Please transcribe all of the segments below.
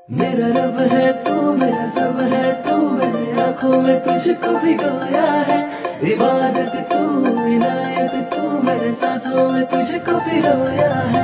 मेरा रब है तू, मेरा सब है तू, मैंने आंखों में तुझको भिगोया है। इबादत तू, इनायत तू, मेरे सांसों में तुझको पिरोया है।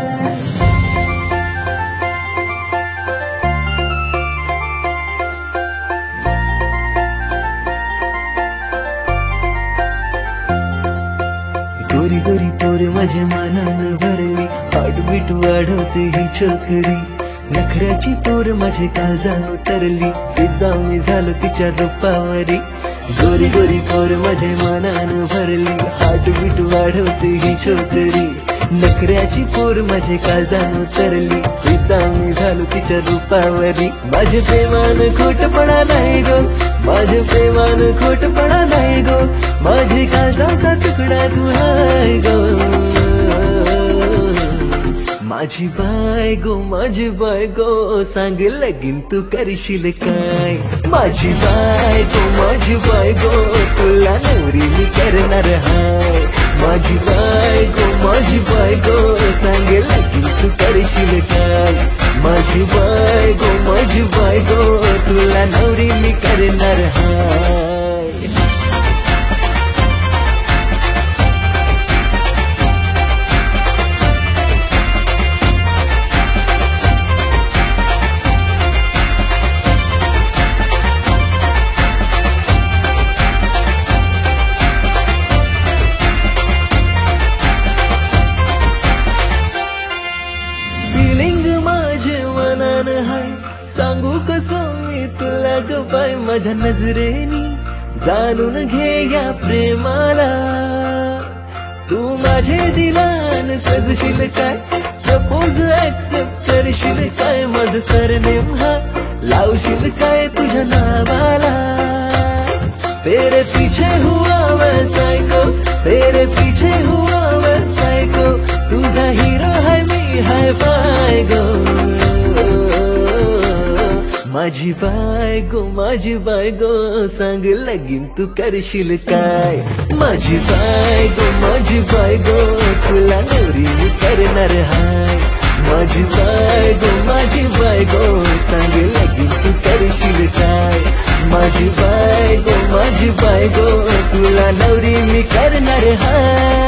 गोरी गोरी पोर माझ्या मानानं भरली, हार्टबीट वाढवते ही छोकरी। नखऱ्याची पोर माझे काळजान उतरली, फिदा मी झालो तिच्या रूपावरी। गोरी गोरी पोर माझ्या मानानं भरली, हार्टबीट वाढवते ही छोकरी। नखऱ्याची पोर माझे काळजान उतरली, फिदा मी झालो तिच्या रूपावरी। माझे प्रेमान खोटपणा नाही गो, माझे प्रेमान खोटपणा नाही गो, माझे काळजाचा तुकडा तू हाय गो। माझी बायगो सांग लगीन तू करशील काय। माझी बायगो तुला नवरी मी करणार हाय। माझी बायगो सांग लगीन तू करशील काय। माझी बायगो तुला नवरी मी करणार हाय। सांगू कसं मी तुला ग बाय, माझ्या नजरेनी जाणून घे या प्रेमाला। तू माझे दिलान सजशील काय, प्रपोज ऍक्सेप्ट करशील काय। माझं सरनेम हा लावशील काय तुझ्या नावाला। तेरे पीछे हुआ मैं सायको, तेरे पीछे हुआ मैं सायको। तुझा हिरो है मी हाय फाय गो। माझी बायगो सांग लगीन तू करशील काय। माझी बायगो तुला नवरी मी करणार हाय। माझी बायगो सांग लगीन तू करशील काय। माझी बायगो तुला नवरी मी करणार हाय।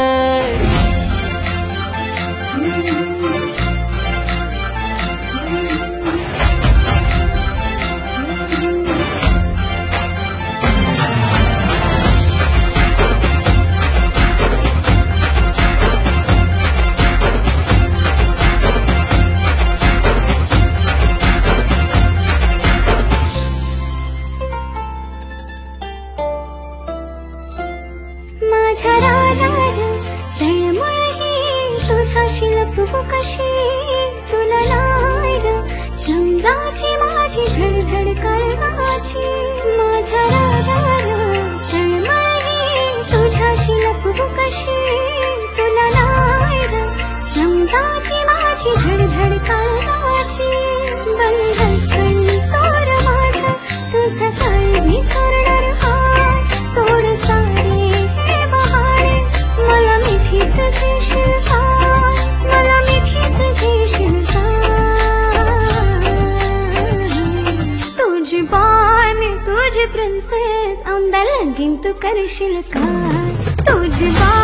माझ्या राजाला तळमळही तुझ्याशी लपवू कशी। तुला नाही र समजाची माझी धडधड काळजाची। माझ्या राजाला तळमळही तुझ्याशी लपवू कशी। तुला नाही र समजाची माझी धडधड काळजाची। बंधस कणी तोर माझा तुझा काळजी करणार हाय। सोड सारे मला मिठीत घेशील काय, मला मिठीत घेशील काय। तुझी बाय मी तुझी प्रिन्सेस, औंदा लगीन तू करशील काय। तुझी बाय